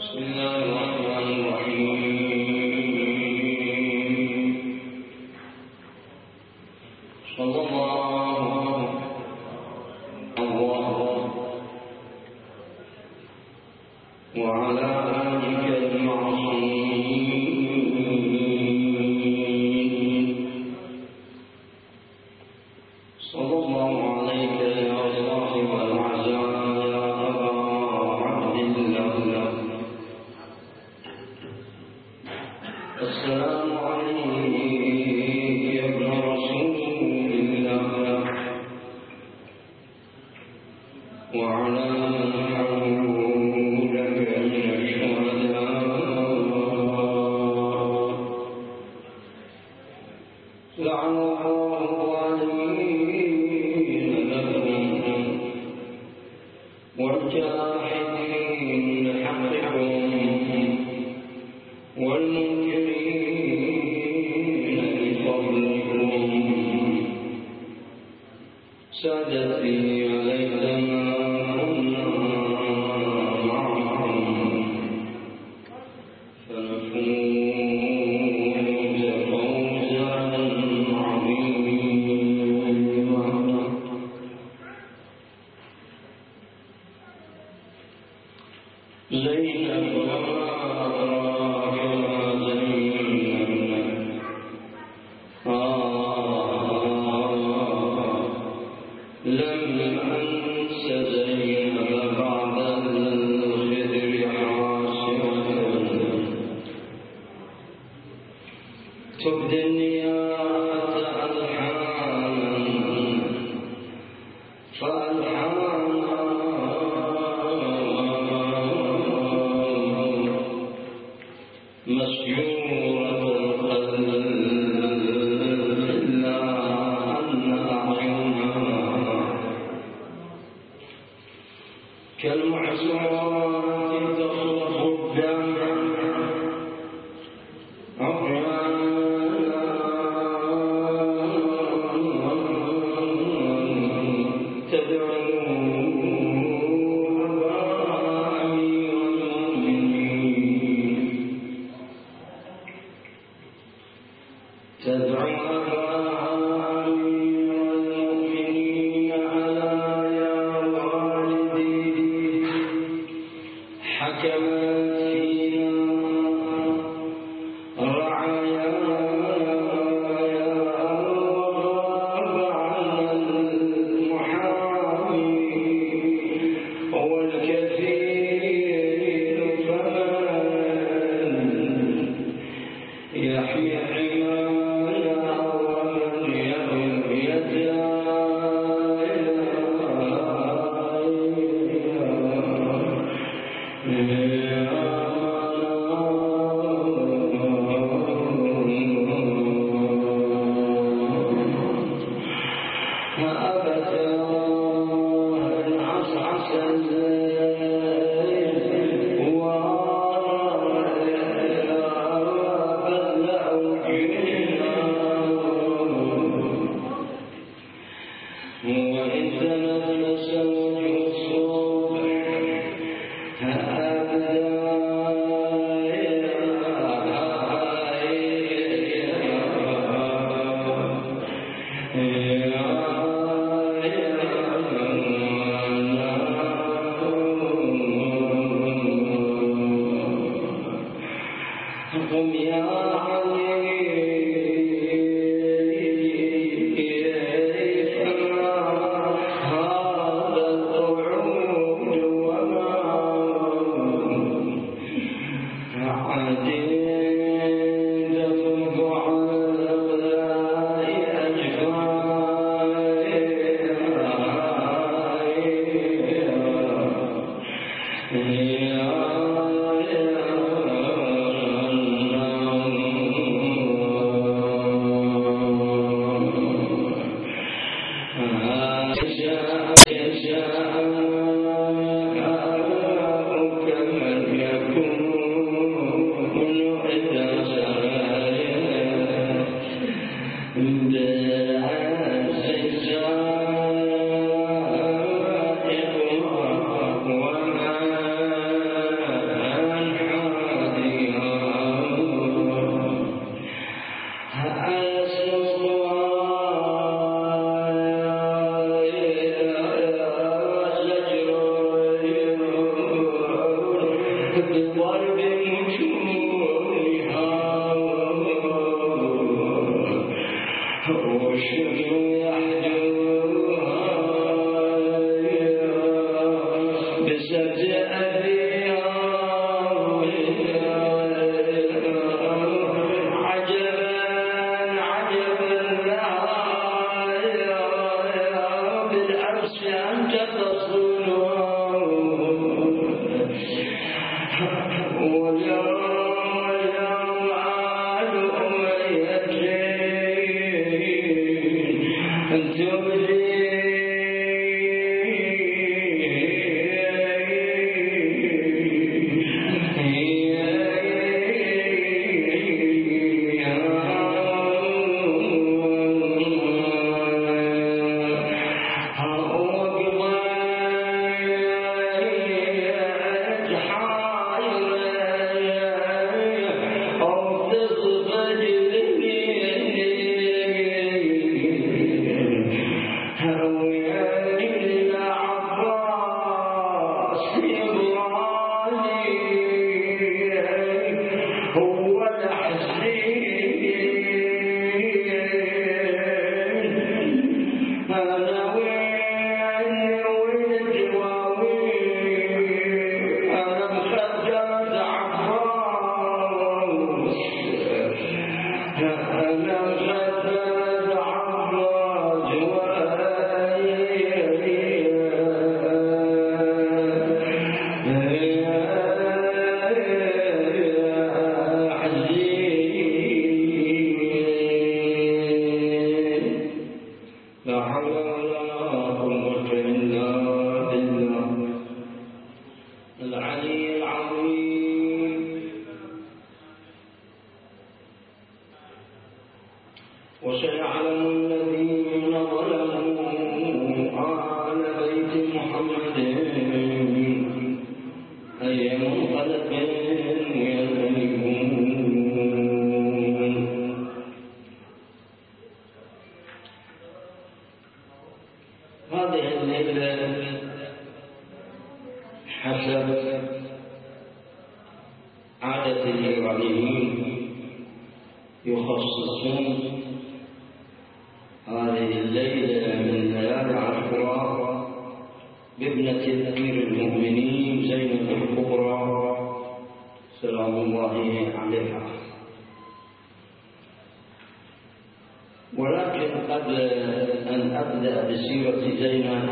هذا بضرب وجوهها والشجر يحجوها بسبز أبيها عجبا عجبا لها بالأمس أنت تصونها وسيعلم الذين ظلموا آل بيت محمد أي منقلب ينقلبون. هذه الليلة حسب عادة الإيرانيين يخصصون هذه الليلة من ليالي عاشوراء بابنة أمير المؤمنين زينب الكبرى سلام الله عليها. ولكن قبل أن أبدأ بسيرة زينب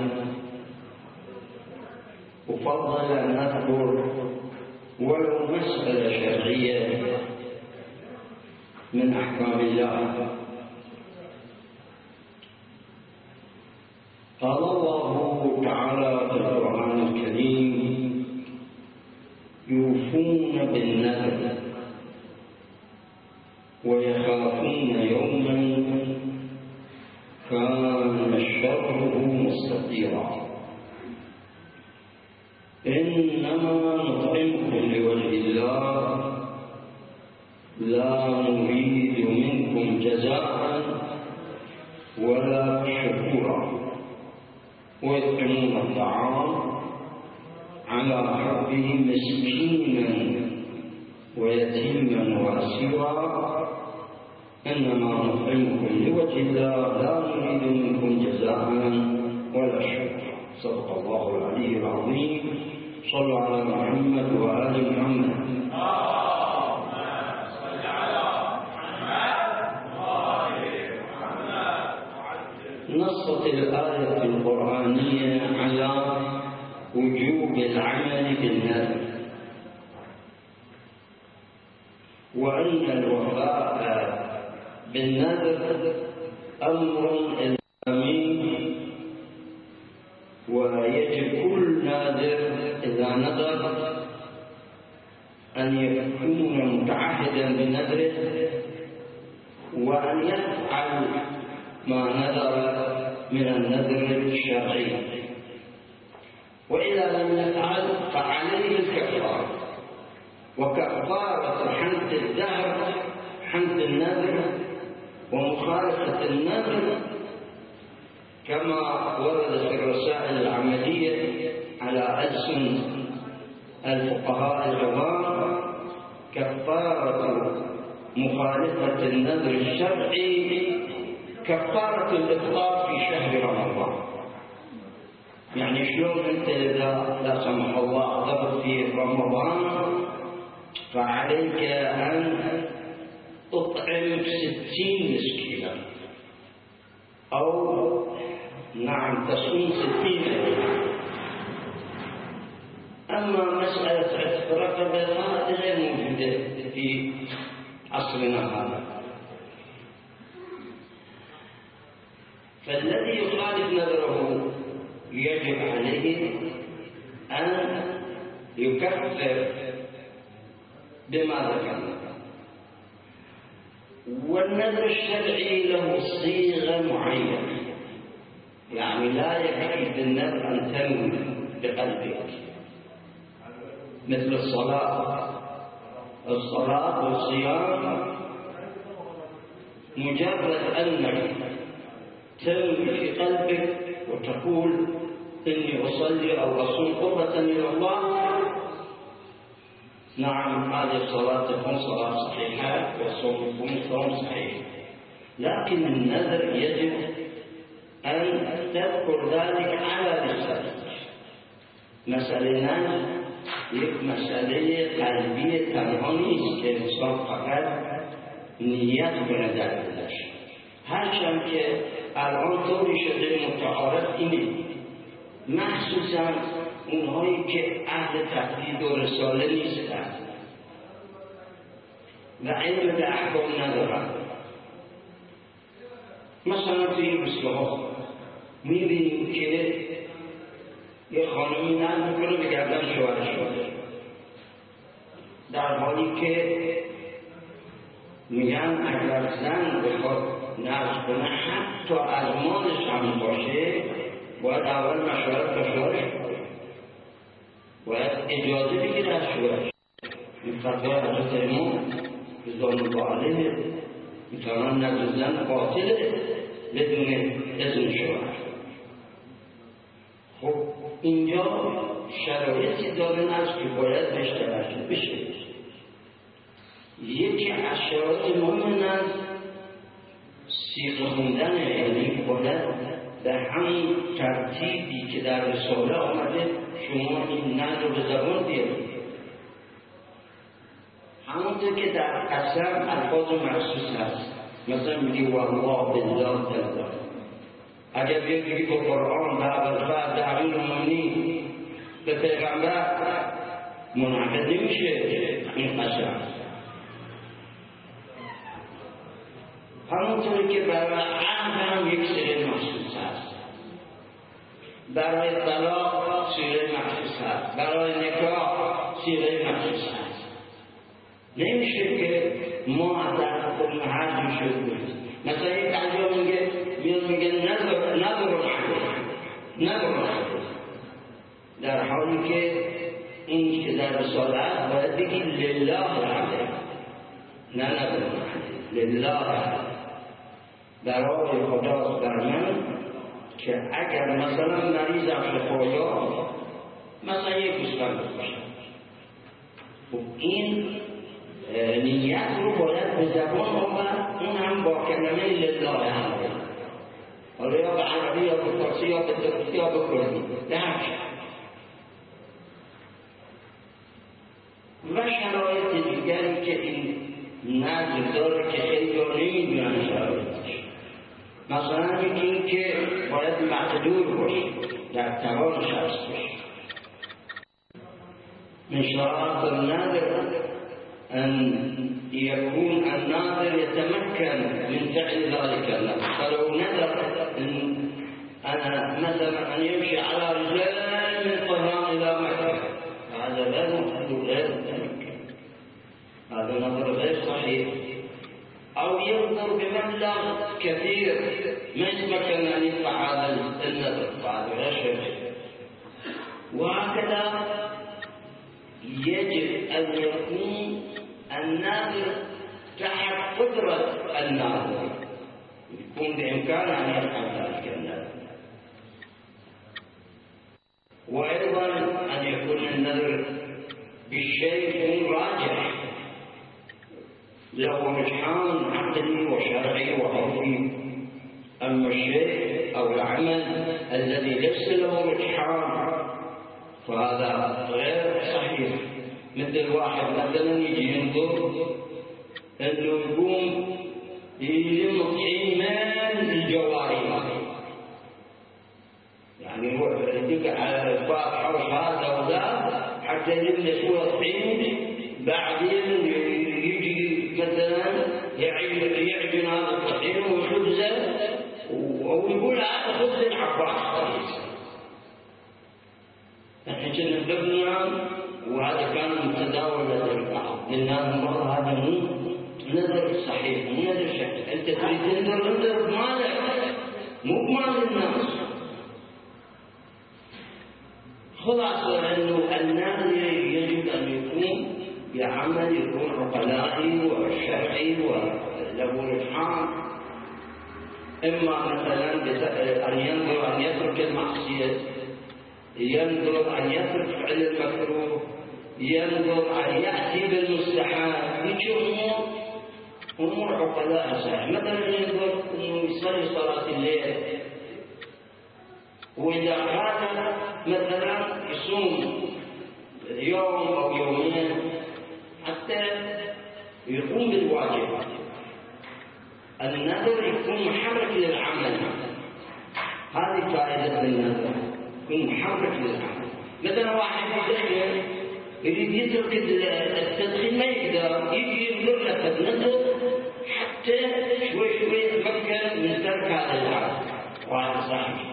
أفضل أن أذكر ولو مسألة شرعية من أحكام الله. قال الله تعالى في القرآن الكريم: يوفون بالنذر ويخافون يوما كان شره مستطيرا إنما نطعمكم لوجه الله لا نريد منكم جزاء ولا شكورا ويطعمون الطعام على حبه مسكينا ويتيما واسيرا إنما نطعمكم لوجه الله لا نريد منكم جزاء ولا شكورا. صدق الله العلي العظيم. صلوا على محمد وآل محمد. نصت الآية القرآنية على وجوب العمل بالنذر وأن الوفاء بالنذر أمر إلزامي ويجب كل ناذر إذا نذر أن يكون متعهدا بنذره وأن يفعل ما نذر من النذر الشرعي، وإذا لم يفعل فعليه الكفارة. وكفارة حنث الدهر حنث النذر ومخالفة النذر كما ورد في الرسائل العملية على ألسن الفقهاء العظام كفارة مخالفة النذر الشرعي كفارة الإفطار في شهر رمضان. يعني شلون أنت إذا لا سمح الله أفطرت في رمضان فعليك أن تطعم 60 مسكينا أو نعم تصوم 60 يوما. أما مسألة عتق رقبة فهذه غير موجودة في عصرنا هذا. فالذي يخالف نذره يجب عليه أن يكفر بما ذكرنا. والنذر الشرعي له صيغة معينة، يعني لا يكفي بالنذر أن تنوي بقلبك، مثل الصلاة والصيام مجرد أنك تنوي في قلبك وتقول إني أصلي أو أصوم قربة إلى الله، نعم هذه الصلاة تكون صلاة صحيحة والصوم يكون صوم صحيح. لكن النذر يجب أن تذكر ذلك على لسانك. مسألة مسألة قلبية تنهانيست که انسان فقط نیت کنه در دلش. هرچند که الان طوری شده متعارف اینه، مخصوصا اونهایی که اهل تقلید و رساله نیستند و علم به احکام ندارند. مثلا توی این روزگاها میبینیم که یه خانمی نذر میکنه به گردن شوهرش شده، در حالی که میگن اگر زن بخواد نذر کنه حتی از مالش هم باشه باید اول مشورت با شوهرش کنه، باید اجازه بگیره از شوهرش. این فتوای حضرت امام رضوان الله علیه میتوانند نذر زن باطله بدون اذن شوهر. خب اینجا شرایطی دارن از که باید بهش توجه بشه. یکی از شرایط مهم از صیغه خوندن، یعنی باید به همین ترتیبی که در رساله آمده شما این نذر به زبان بیارید. همونطور که در قسم الفاظ مخصوص هست، مثلا میگی والله بالله تعالی. اگر بگی با قرآن در الفاظ در این رومانی به پیغمبر منعقد نمیشه این قسم. همونطوری که برای عهد هم یک سیره مخصوص هست، برای طلاق سیره مخصوص هست، برای نکاح سیره مخصوص هست. نمیشه که ما از در خودمون هر جور شد کنیم. مثلا یک تعجب میگه نظر در حالی که این که در رساله هست باید بگی لله الحمد، نه نظر لله برای خداست بر من که اگر مثلا مریضم شفایا مثلا یک گوسفند بکشم، خب این نیت رو باید به زبان آورد، اون هم با کلمه لله الحمد، حالا یا به عربی یا به فارسی یا به ترکی یا به کردی درک. و شرایط دیگری که این نذر داره که خیلی ها نمیدونن شرایطش، مثلا یکی این که باید مقدور باشه، در توان شخص باشه. من شرایط النذر أن يكون الناظر يتمكن من فعل ذلك النذر. فلو نذر أنا مثلا أن يمشي على رجال من طهران إلى مكة، هذا غير ممكن، هذا نظر غير صحيح. أو ينظر بمبلغ كثير ما يتمكن أن يدفع هذا النذر، هذا غير شرعي. وهكذا يجب أن يكون الناظر تحت قدرة الناظر، يكون بإمكانه أن يفعل ذلك النذر. وأيضا أن يكون النذر الشيء يكون راجح له رجحان عقلي وشرعي وعرفي. أما الشيء أو العمل الذي ليس له رجحان فهذا غير صحيح. مثل واحد مثلا يجي ينظر انه يقوم يلم طحين من الجواري، يعني يروح يدق على الباب حوش هذا وذا حتى يلم شويه طحين، بعدين يجي مثلا يعجن هذا الطحين ويخبزه ويقول هذا خبز العباس. احنا كنا بلبنان وهذا كان متداول لدى البعض، لأن المرة هذا مو نذر صحيح، مو نذر شكل. أنت تريد تنذر بمالك مو بمال الناس. خلاصة أنه النذر يجب أن يكون بعمل يكون عقلائي وشرعي وله رجحان. إما مثلا أن ينظر أن يترك المعصية، ينظر أن يترك فعل المكروه، ينظر أن يأتي بالمستحب. هيك أمور عقلاء صحيح. مثلا ينظر أنه يصلي صلاة الليل، وإذا كان مثلا يصوم يوم أو يومين حتى يقوم بالواجب. النذر يكون محرك للعمل، هذه فائدة النذر، يكون محرك للعمل. مثلا واحد يريد يترك التدخين ما يقدر، يجي ينظر له النذر حتى شوي شوي يتمكن من ترك هذا العمل، وهذا صحيح.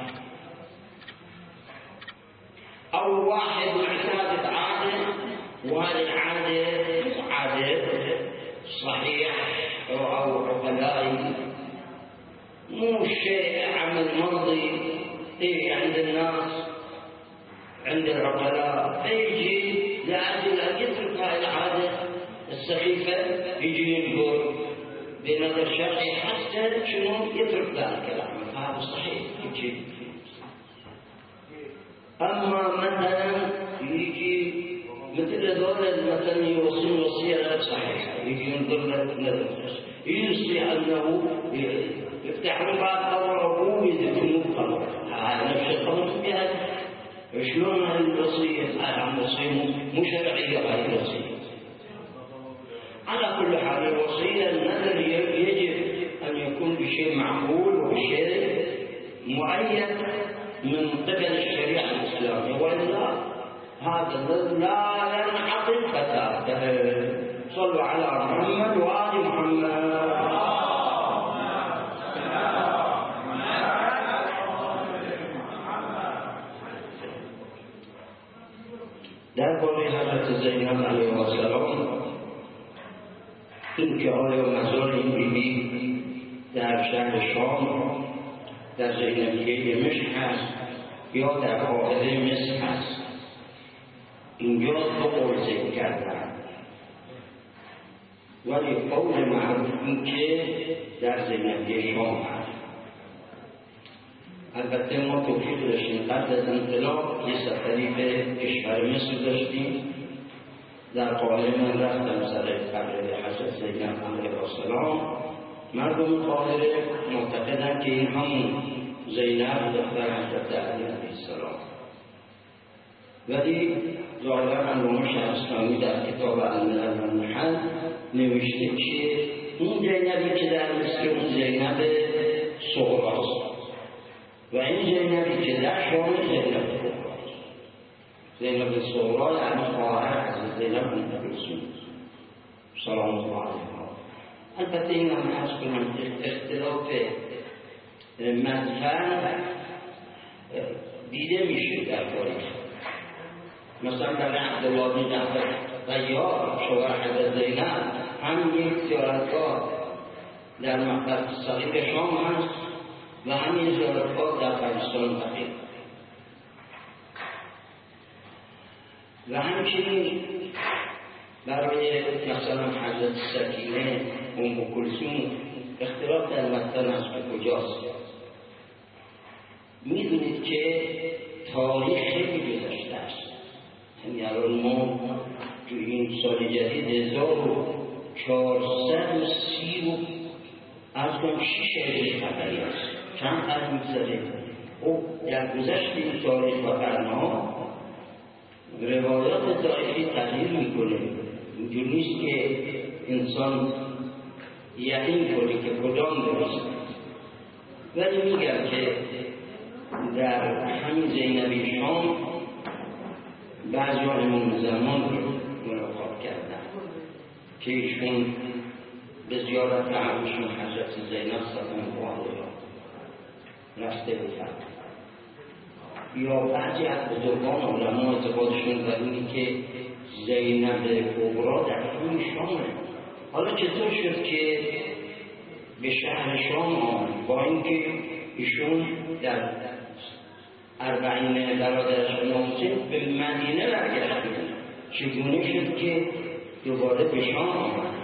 أو واحد معتاد عادة وهذه العادة عادة صحيح أو عقلائي، مو شيء عمل مرضي عند الناس عند العقلاء، فيجي لأجل أن يترك هذه العادة السخيفة يجي ينظر بنظر شرعي حتى شنو يترك ذلك العمل، هذا صحيح يجي. أما مثلا يجي مثل هذول مثلا يوصي وصية غير صحيحة، يجي ينظر له يوصي أنه يفتح الباب قبر أبوه ويدفنه قبر، هذا نفس القبر فيها. شلون هذه الوصية؟ هذه الوصية مو شرعية، هذه الوصية. على كل حال الوصية النذر يجب أن يكون بشيء معقول وبشيء مؤيد من قبل الشريعة الإسلامية، وإلا هذا لا ينعقد فتاة. صلوا على محمد وآل محمد. درباره حضرت زینب علیه السلام این که آیا مزار بیبی در شهر شام در زینبیه دمشق هست یا در قاهره مصر هست، اینجا دو قول ذکر کردن، ولی قول معروف این که در زینبیه شام هست. البته ما توفیق داشتیم قبل از انقلاب یه سفری به کشور مصر داشتیم. در قاهره من رفتم سر قبر حضرت زینب علیه السلام. مردم قاهره معتقدند که این همون زینب دختر حضرت علی علیه السلام، ولی ظاهرا علامه شهرستانی در کتاب الملل والنحل نوشته که اون زینبی که در مصر اون زینب صغراست و این زینبی که در شام زینب کبراست. زینب صغرا یعنی خواهر از زینب بنت کلثوم سلام الله علیها. البته این هم عرض کنم اختلاف مدفن دیده میشه در تاریخ. مثلا در عبدالله بن جعفر طیار شوهر حضرت زینب هم یک زیارتگاه در مقبره صغیر شام هست و همین زیارتگاه در پاکستان بقیه. و همچنین برای مثلا حضرت سکینه ام کلثوم اختلاف در مدفن است به کجاست. میدونید که تاریخ خیلی گذشته است. یعنی الان ما تو این سال جدید 1430 از کم 6 خبری است. چند قرن می‌گذره. او در گذشت این تاریخ و قرن‌ها روایات تاریخی تغییر میکنه. اینجور نیست که انسان یقین کنه که کدام درست. ولی میگم که در همین زینبی شام بعضی امام زمان رو ملاقات کردن که ایشون به زیارت عموشون حضرت زینب سلام الله رفته بودن. یا بعضی از بزرگان علما اعتقادشون بر اینه که زینب کبرا در همین شامه. حالا چطور شد که به شهر شام آمد با اینکه ایشون در 40 برادرش حسین به مدینه برگشت؟ چگونه شد که دوباره به شام آمد؟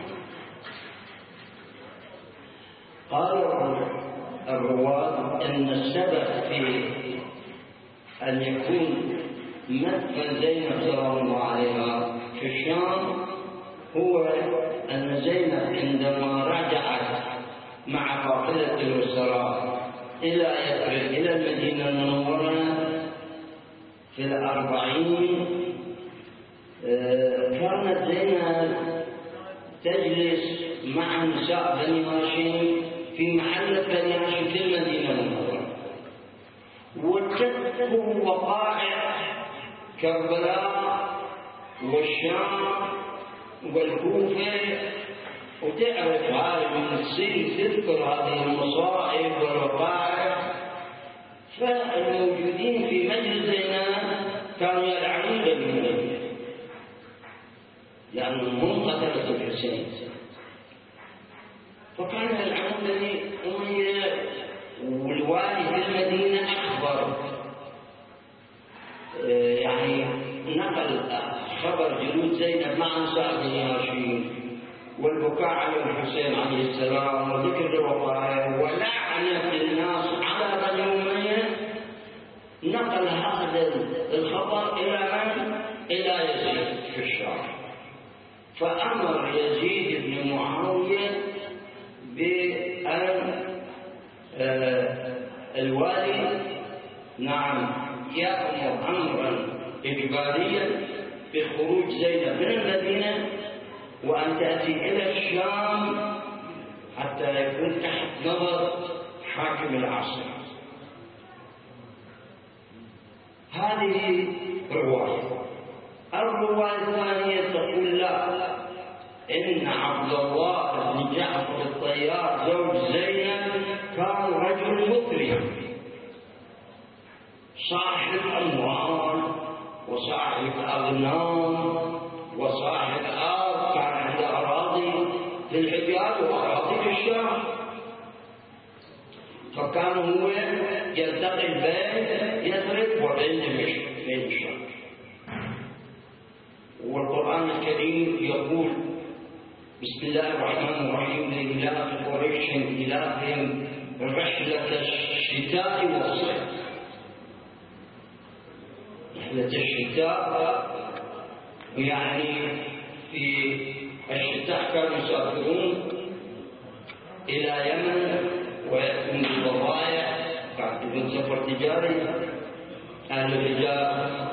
قال الرواد ان السبب في ان يكون مدفن زينب سلام الله عليها في الشام هو ان زينب عندما رجعت مع قافله الوزراء الى يثرب الى المدينه المنوره في 40 كانت زينب تجلس مع نساء بني هاشم في محلة بني هاشم في المدينة المنورة، وتذكر وقائع كربلاء والشام والكوفة، وتعرف هذه من السن تذكر هذه المصائب والوقائع. فالموجودين في مجلس زينب كانوا يلعنون بني لأنهم هم قتلة الحسين، فكان يلعنون بني أمية. والوالي في المدينة أخبر يعني نقل خبر جلود زينب مع نساء بني هاشم والبكاء على الحسين عليه السلام وذكر الوقائع ولعنة الناس على بني أمية. نقل هذا الخبر إلى من؟ إلى يزيد في الشام. فأمر يزيد بن معاوية بأن الوالي نعم يأمر أمرا إجباريا بخروج زينب من المدينة وأن تأتي إلى الشام حتى يكون تحت نظر حاكم العصر. هذه رواية. الرواية الثانية تقول لا، إن عبد الله بن جعفر الطيار زوج زينب كان رجل مثري صاحب أموال وصاحب أغنام وصاحب أرض، كان عنده أراضي في الحجاز وأراضي في الشام، فكان هو يلتقي بين يثرب وبين دمشق بين الشام. والقرآن الكريم يقول بسم الله الرحمن الرحيم لإلاف قريش إلافهم رحلة الشتاء والصيف. رحلة الشتاء يعني في الشتاء كانوا يسافرون إلى يمن ويأتون بالبضائع، كان يكون سفر تجاري أهل الحجاز.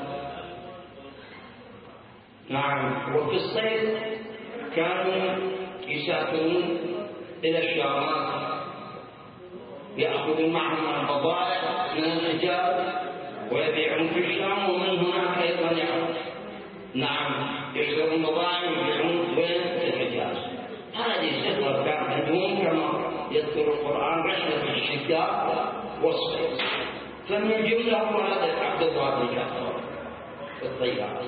نعم. وفي الصيف كانوا يسافرون إلى الشامات يأخذون معهم البضائع من الحجاز ويبيعون في الشام، ومن هناك أيضا نعم يشترون بضائع ويبيعون في الحجاز. هذه السفر كان عندهم كما يذكر القرآن رحلة الشتاء والصيف. فمن جملة هذا عبد الله بن جعفر الطيار.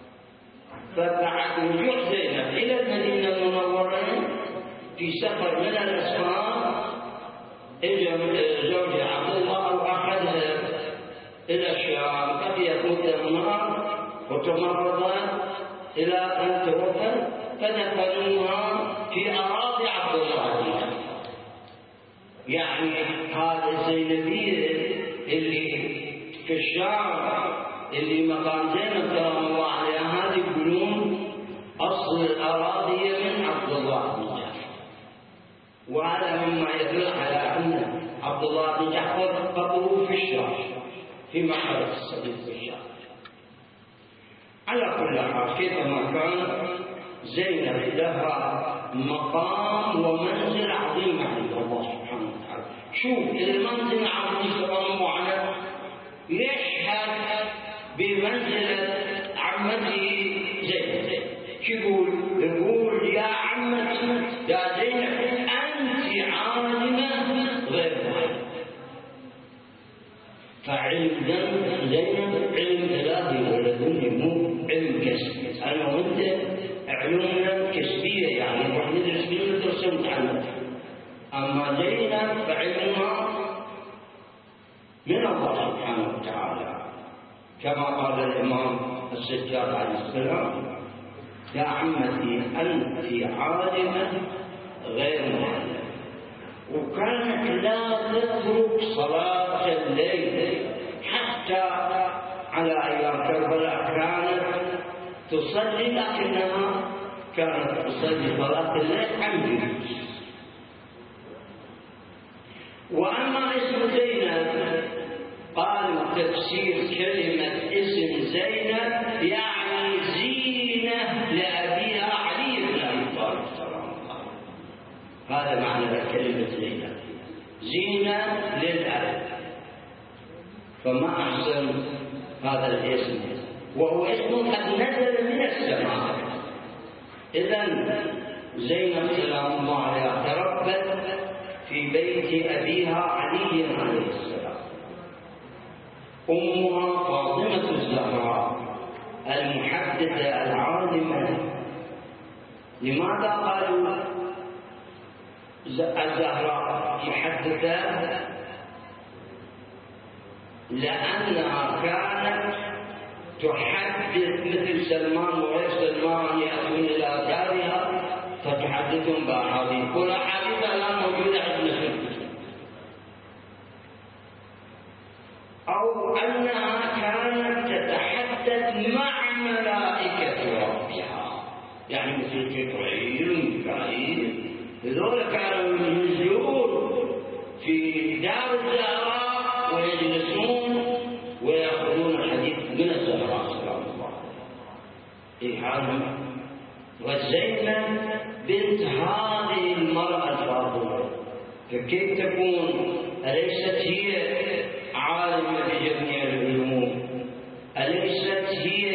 فبعد رجوع زينب إلى المدينة المنورة في سفر من الأسفار إجا زوجها عبد الله وأخذها إلى الشام، بقيت مدة هناك وتمرضت إلى أن توفت، فدفنوها في أراضي عبد الله. يعني هذا الزينبية اللي في الشام اللي مقام زينب سلام الله عليها، هذه يقولون وهذا مما يدل على أن عبد الله بن جعفر قبره في الشام في معركة الصديق في الشام. على كل حال كيفما كان زينب لها مقام ومنزل عظيم عند الله سبحانه وتعالى. شوف المنزل العظيم سبحانه وتعالى يشهد بمنزلة عمته زينب. يقول يا عمتي يا زينب أنت عالمة غير معلمة. فعلم زينب علم إلهي ولدني مو علم كسبي. أنا وأنت علومنا كسبية يعني نروح ندرس بالمدرسة ونتعلم. أما زينب فعلمها من الله سبحانه وتعالى كما قال الإمام السجاد عليه السلام يا عمتي أنت عالمة غير معلمة. وكانت لا تترك صلاة الليل حتى على أيام كربلاء كانت تصلي لكنها كانت تصلي صلاة الليل عن. وأما اسم زينب قال تفسير كلمة اسم زينب يعني زينة لأبيها علي بن أبي طالب سلام الله. هذا معنى كلمة زينب زينة للأب. فما أحسن هذا الاسم وهو اسم قد نزل من السماء. إذن زينب سلام الله عليها تربت في بيت أبيها علي عليه السلام. أمها فاطمة الزهراء المحدثة العالمة. لماذا قالوا الزهراء محدثة؟ لأنها كانت تحدث مثل سلمان وغير سلمان يأتون إلى دارها فتحدثهم بأحاديث والأحاديث لا موجودة عندنا. أو أنها كانت تتحدث مع ملائكة ربها يعني مثل جبريل وميكائيل. هذول كانوا ينزلون في دار الزهراء ويجلسون ويأخذون الحديث من الزهراء سلام الله عليها. وزينب بنت هذه المرأة الفاضلة فكيف تكون؟ أليست هي عالمة بجميع العلوم؟ أليست هي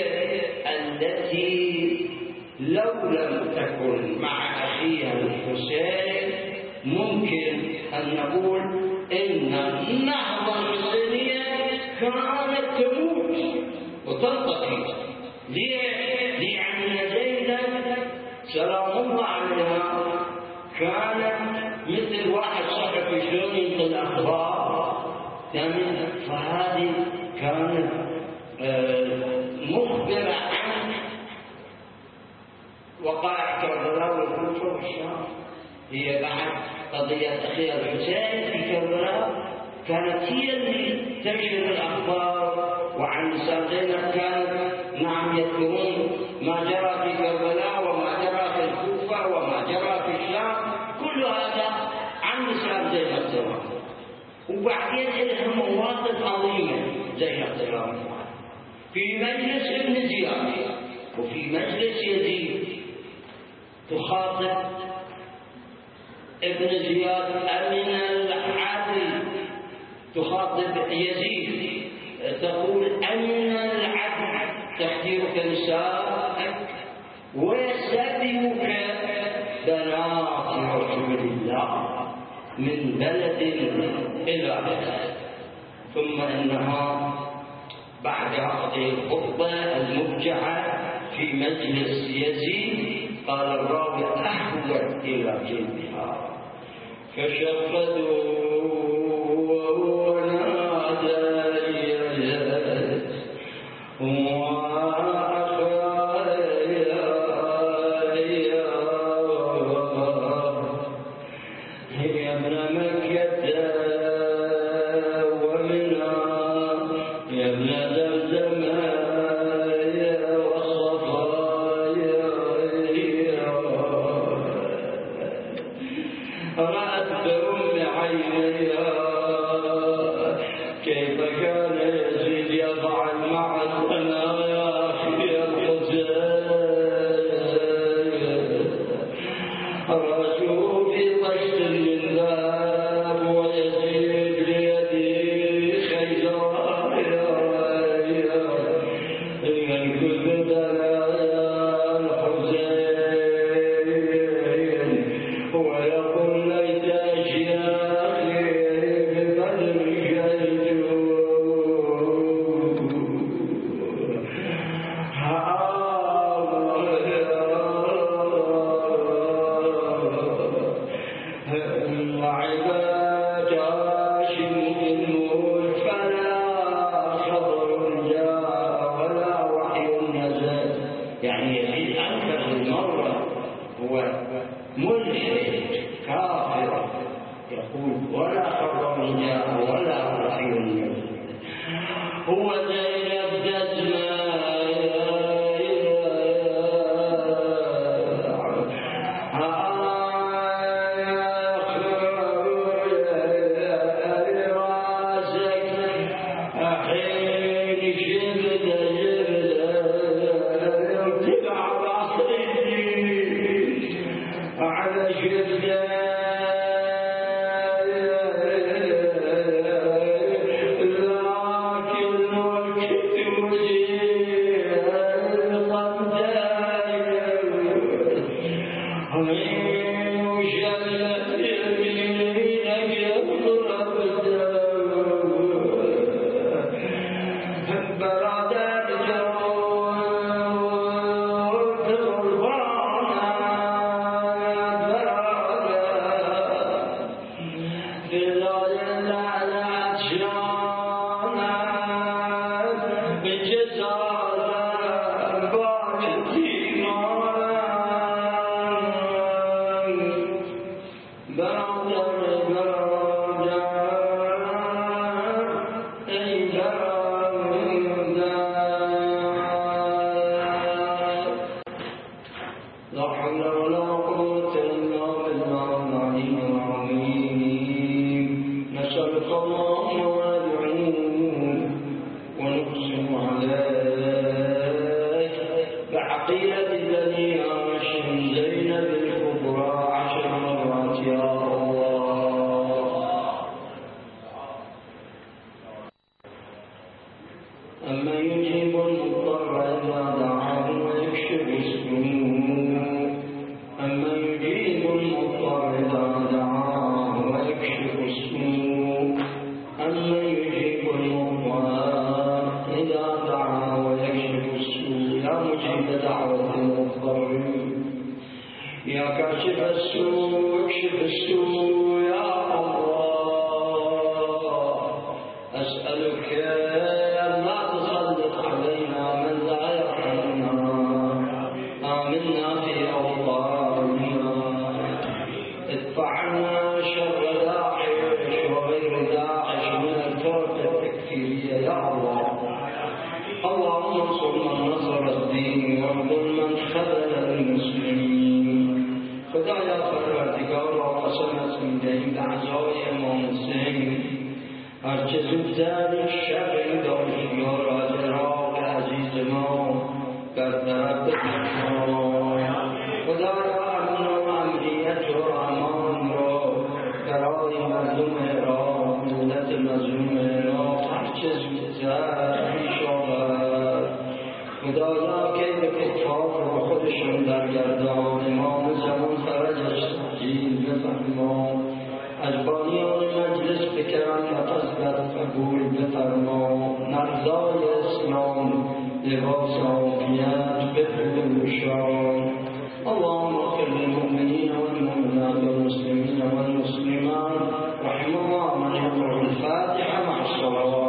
التي لو لم تكن مع أخيها الحسين ممكن أن نقول إن النهضة الحسينية كانت تموت وتنطفي. لأن زينب سلام الله عليها كانت مثل واحد صحفي شلون ينقل أخبار يعني. فهذه كانت مخبرة عن وقائع كربلاء والكوفة والشام. هي بعد قضية أخيها الحسين في كربلاء كانت هي اللي تنشر الأخبار. وعن نساء زينب كانت نعم يذكرون ما جرى في كربلاء وما جرى في الكوفة وما جرى في الشام. كل هذا عن نساء زينب سلام. وبعدين لها مواقف عظيمة زينب سلام في مجلس ابن زياد وفي مجلس يزيد تخاطب ابن زياد أمن العدل. تخاطب يزيد تقول أمن العدل تحذيرك نساءك ويستأذنك بنات رسول الله من بلد إلى بلد. ثم إنها بعد هذه الخطبة المبجعة في مجلس يزيد قال الراوي أهوت إلى جلدها فشفدوا ونادى Allah هو ملحد كافر يقول ولا حرم جاء ولا رحيم هو زينب دسمة اللهم اغفر للمؤمنين والمؤمنات والمسلمين والمسلمات رحم الله من يقرأ الفاتحة مع الصلوات